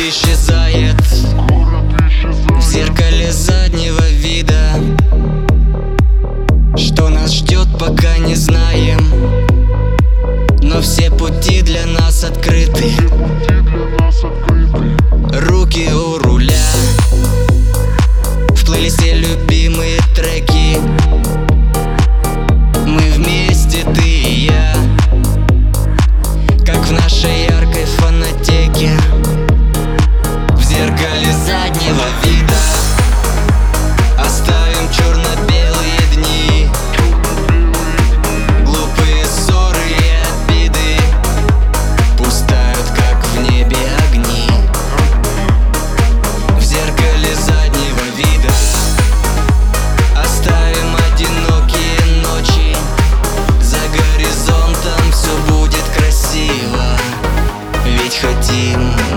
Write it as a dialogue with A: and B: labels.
A: исчезает в зеркале заднего вида. Что нас ждет, пока не знаем, но все пути для нас открыты. Руки у руля, в плейлисте любимые треки. Мы вместе, ты и я, как в нашей яркой фонотеке. В зеркале заднего вида оставим черно-белые дни, глупые ссоры и обиды пустают, как в небе огни. В зеркале заднего вида оставим одинокие ночи. За горизонтом все будет красиво, ведь хотим